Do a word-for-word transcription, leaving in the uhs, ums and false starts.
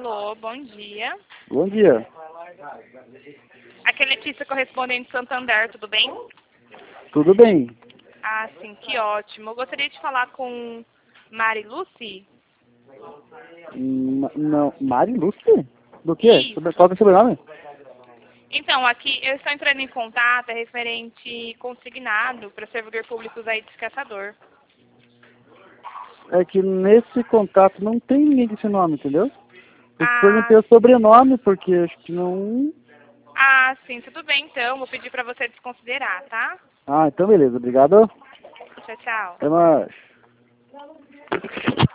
Alô, bom dia. Bom dia. Aqui é Letícia, correspondente Santander, tudo bem? Tudo bem? Ah, sim, que ótimo. Eu gostaria de falar com Mari Lucy. N não, Mari Lúcia? Do quê? Isso. Sobre- Qual é o sobrenome? Então, aqui eu estou entrando em contato, é referente consignado para servidor público aí de Caçador. É que nesse contato não tem ninguém desse nome, entendeu? Eu te Ah, perguntei o sobrenome, porque acho que não... ah, sim, tudo bem então. Vou pedir para você desconsiderar, tá? Ah, então beleza. Obrigado. Tchau, tchau. Até mais.